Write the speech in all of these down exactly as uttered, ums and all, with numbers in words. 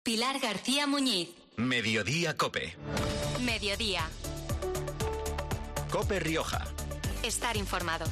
Pilar García Muñiz. Mediodía COPE. Mediodía. COPE Rioja. Estar informado.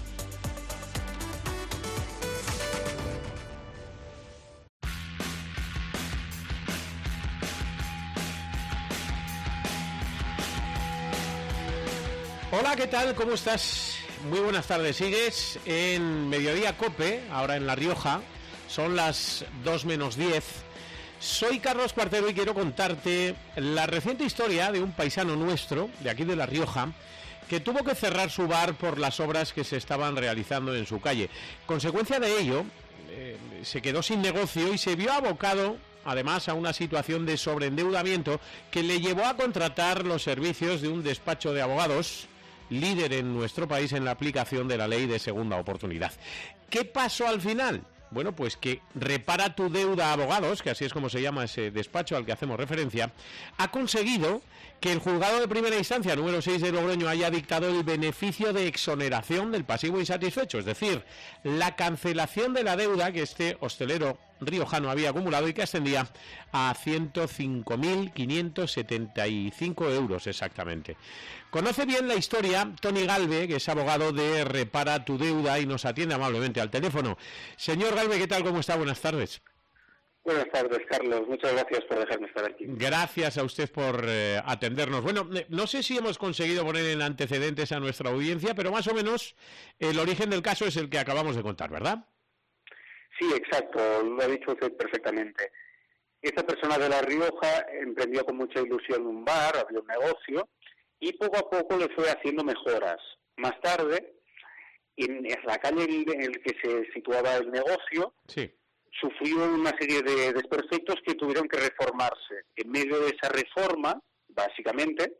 Hola, ¿qué tal? ¿Cómo estás? Muy buenas tardes. Sigues en Mediodía COPE, ahora en La Rioja. Son las dos menos diez. Soy Carlos Cuartero y quiero contarte la reciente historia de un paisano nuestro, de aquí de La Rioja, que tuvo que cerrar su bar por las obras que se estaban realizando en su calle. Consecuencia de ello, eh, se quedó sin negocio y se vio abocado, además, a una situación de sobreendeudamiento que le llevó a contratar los servicios de un despacho de abogados, líder en nuestro país en la aplicación de la ley de segunda oportunidad. ¿Qué pasó al final? Bueno, pues que Repara tu Deuda Abogados, que así es como se llama ese despacho al que hacemos referencia, ha conseguido que el juzgado de primera instancia número seis de Logroño haya dictado el beneficio de exoneración del pasivo insatisfecho, es decir, la cancelación de la deuda que este hostelero riojano había acumulado y que ascendía a ciento cinco mil quinientos setenta y cinco euros exactamente. Conoce bien la historia Tony Galve, que es abogado de Repara tu Deuda y nos atiende amablemente al teléfono. Señor Galve, ¿qué tal? ¿Cómo está? Buenas tardes. Buenas tardes, Carlos. Muchas gracias por dejarme estar aquí. Gracias a usted por eh, atendernos. Bueno, no sé si hemos conseguido poner en antecedentes a nuestra audiencia, pero más o menos el origen del caso es el que acabamos de contar, ¿verdad? Sí, exacto. Lo ha dicho usted perfectamente. Esta persona de La Rioja emprendió con mucha ilusión un bar, abrió un negocio y poco a poco le fue haciendo mejoras. Más tarde, en la calle en la que se situaba el negocio, sí, sufrió una serie de desperfectos que tuvieron que reformarse. En medio de esa reforma, básicamente,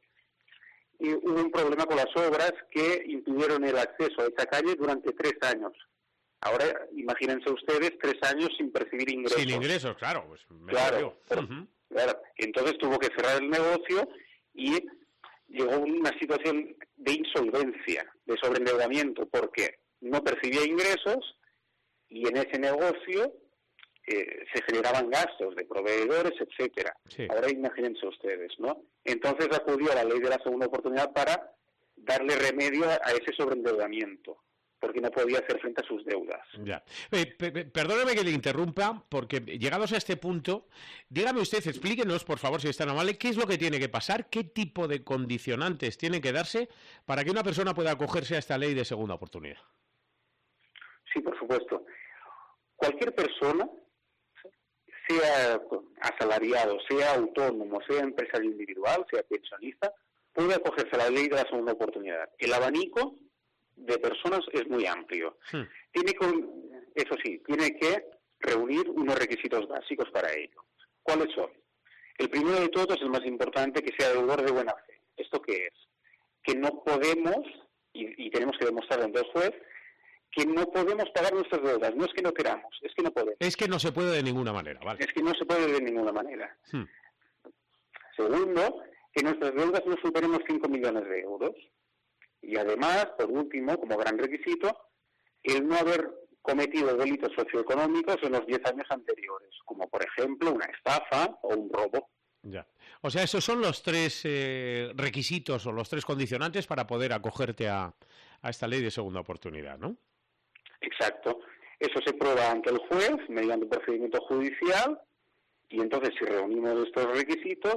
hubo un problema con las obras que impidieron el acceso a esa calle durante tres años. Ahora, imagínense ustedes, tres años sin percibir ingresos. Sin ingresos, claro. Pues me claro, pero, uh-huh. claro. Entonces tuvo que cerrar el negocio y llegó a una situación de insolvencia, de sobreendeudamiento, porque no percibía ingresos y en ese negocio eh, se generaban gastos de proveedores, etcétera. Sí. Ahora imagínense ustedes, ¿no? Entonces acudió a la ley de la segunda oportunidad para darle remedio a ese sobreendeudamiento, porque no podía hacer frente a sus deudas. Ya. Eh, p- perdóneme que le interrumpa, porque llegados a este punto, dígame usted, explíquenos, por favor, si es tan amable, qué es lo que tiene que pasar, qué tipo de condicionantes tienen que darse para que una persona pueda acogerse a esta ley de segunda oportunidad. Sí, por supuesto. Cualquier persona, sea asalariado, sea autónomo, sea empresario individual, sea pensionista, puede acogerse a la ley de la segunda oportunidad. El abanico de personas es muy amplio. Hmm. Tiene con, eso sí, tiene que reunir unos requisitos básicos para ello. ¿Cuáles son? El primero de todos, el más importante, que sea deudor de buena fe. ¿Esto qué es? Que no podemos, y, y tenemos que demostrarlo ante el juez, que no podemos pagar nuestras deudas. No es que no queramos, es que no podemos. Es que no se puede de ninguna manera, ¿vale? Es que no se puede de ninguna manera. Hmm. Segundo, que nuestras deudas no superen los cinco millones de euros. Y además, por último, como gran requisito, el no haber cometido delitos socioeconómicos en los diez años anteriores, como por ejemplo una estafa o un robo. Ya. O sea, esos son los tres eh, requisitos o los tres condicionantes para poder acogerte a, a esta ley de segunda oportunidad, ¿no? Exacto. Eso se prueba ante el juez mediante un procedimiento judicial y entonces si reunimos estos requisitos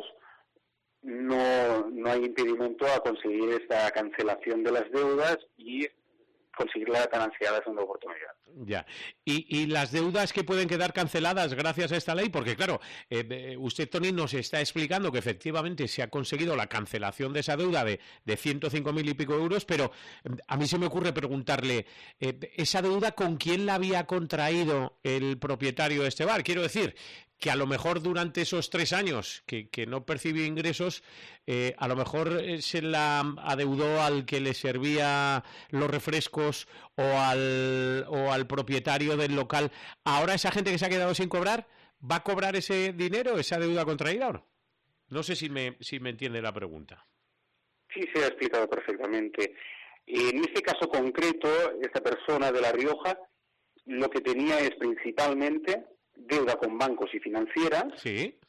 no no hay impedimento a conseguir esta cancelación de las deudas y conseguir la tan ansiada segunda oportunidad. Ya. ¿Y, y las deudas que pueden quedar canceladas gracias a esta ley? Porque claro, eh, usted, Tony, nos está explicando que efectivamente se ha conseguido la cancelación de esa deuda de, de ciento cinco mil y pico euros, pero a mí se me ocurre preguntarle, eh, ¿esa deuda con quién la había contraído el propietario de este bar? Quiero decir, que a lo mejor durante esos tres años que, que no percibió ingresos, eh, a lo mejor se la adeudó al que le servía los refrescos o al, o al propietario del local. Ahora esa gente que se ha quedado sin cobrar, ¿va a cobrar ese dinero, esa deuda contraída o no? No sé si me, si me entiende la pregunta. Sí, se ha explicado perfectamente. En este caso concreto, esta persona de La Rioja lo que tenía es principalmente deuda con bancos y financieras, sí,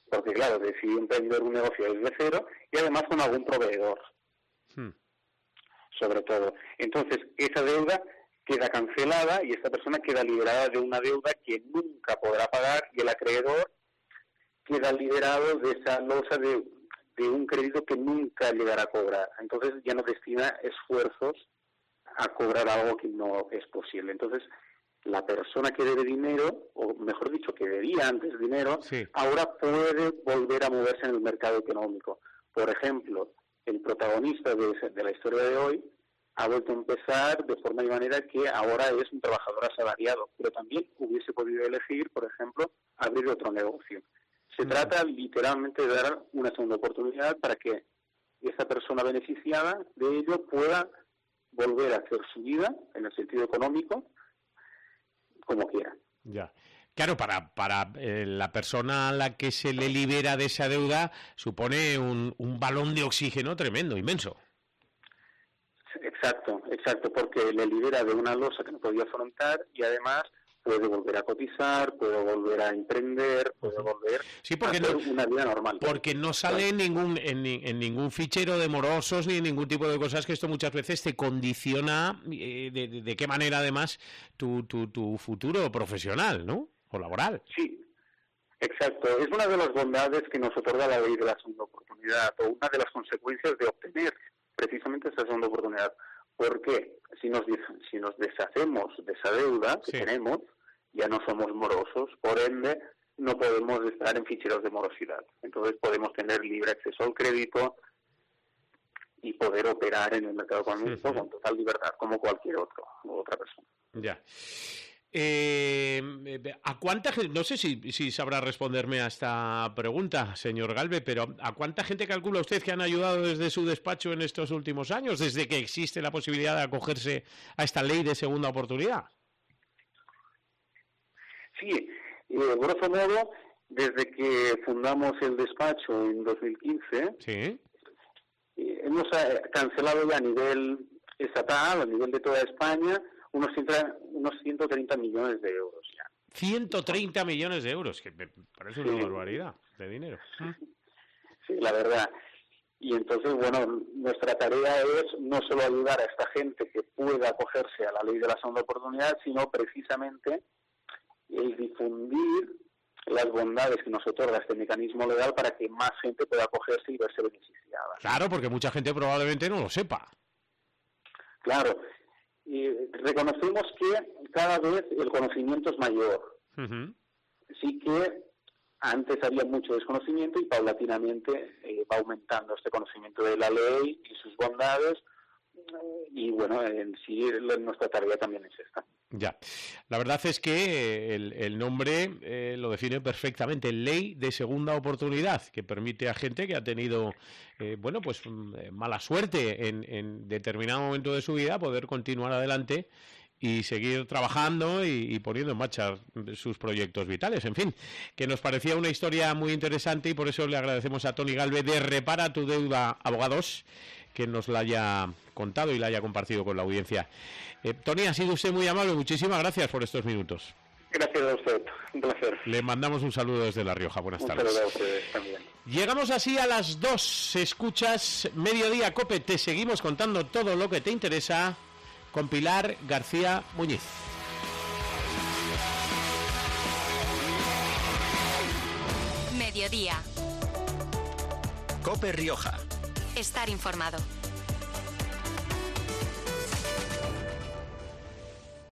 porque claro, decidió emprender un negocio desde cero y además con algún proveedor, hmm. sobre todo. Entonces, esa deuda queda cancelada y esta persona queda liberada de una deuda que nunca podrá pagar y el acreedor queda liberado de esa losa de, de un crédito que nunca llegará a cobrar. Entonces ya no destina esfuerzos a cobrar algo que no es posible. Entonces, la persona que debe dinero, o mejor dicho, que debía antes dinero, sí. ahora puede volver a moverse en el mercado económico. Por ejemplo, el protagonista de, de la historia de hoy ha vuelto a empezar de forma y manera que ahora es un trabajador asalariado, pero también hubiese podido elegir, por ejemplo, abrir otro negocio. Se uh-huh. trata literalmente de dar una segunda oportunidad para que esa persona beneficiada de ello pueda volver a hacer su vida en el sentido económico como quiera. Ya. Claro, para para eh, la persona a la que se le libera de esa deuda supone un, un balón de oxígeno tremendo, inmenso. Exacto, exacto, porque le libera de una losa que no podía afrontar y además puede volver a cotizar, puede volver a emprender, puede volver sí, porque a hacer no, una vida normal. Porque no sale en ningún en, en ningún fichero de morosos ni en ningún tipo de cosas, que esto muchas veces te condiciona eh, de, de, de qué manera además tu, tu, tu futuro profesional, ¿no? O laboral. Sí, exacto. Es una de las bondades que nos otorga la ley de la segunda oportunidad, o una de las consecuencias de obtener precisamente esa segunda oportunidad. Porque si nos si nos deshacemos de esa deuda que sí. tenemos, ya no somos morosos, por ende no podemos estar en ficheros de morosidad. Entonces podemos tener libre acceso al crédito y poder operar en el mercado económico sí, sí. con total libertad, como cualquier otro otra persona. Ya. Eh, ¿A cuánta gente, no sé si, si sabrá responderme a esta pregunta, señor Galve, pero ¿a cuánta gente calcula usted que han ayudado desde su despacho en estos últimos años, desde que existe la posibilidad de acogerse a esta ley de segunda oportunidad? Sí, eh, grosso modo, desde que fundamos el despacho en dos mil quince, ¿sí? eh, hemos eh, cancelado ya a nivel estatal, a nivel de toda España, unos, unos ciento treinta millones de euros ya. ciento treinta millones de euros, que me parece una sí. barbaridad de dinero. Sí, la verdad. Y entonces, bueno, nuestra tarea es no solo ayudar a esta gente que pueda acogerse a la ley de la segunda oportunidad, sino precisamente el difundir las bondades que nos otorga este mecanismo legal para que más gente pueda acogerse y verse beneficiada. Claro, porque mucha gente probablemente no lo sepa. Claro. Y reconocemos que cada vez el conocimiento es mayor. Uh-huh. Sí que antes había mucho desconocimiento y paulatinamente eh, va aumentando este conocimiento de la ley y sus bondades. Y bueno, en sí nuestra tarea también es esta. Ya, la verdad es que el, el nombre eh, lo define perfectamente, Ley de Segunda Oportunidad, que permite a gente que ha tenido, eh, bueno, pues mala suerte en, en determinado momento de su vida poder continuar adelante y seguir trabajando y, y poniendo en marcha sus proyectos vitales. En fin, que nos parecía una historia muy interesante y por eso le agradecemos a Toni Galve de Repara tu Deuda Abogados que nos la haya contado y la haya compartido con la audiencia. Eh, Toni, ha sido usted muy amable, muchísimas gracias por estos minutos. Gracias a usted, un placer. Le mandamos un saludo desde La Rioja, buenas un tardes. Un saludo a ustedes también. Llegamos así a las dos, escuchas Mediodía COPE, te seguimos contando todo lo que te interesa con Pilar García Muñiz. Mediodía. COPE Rioja. Estar informado.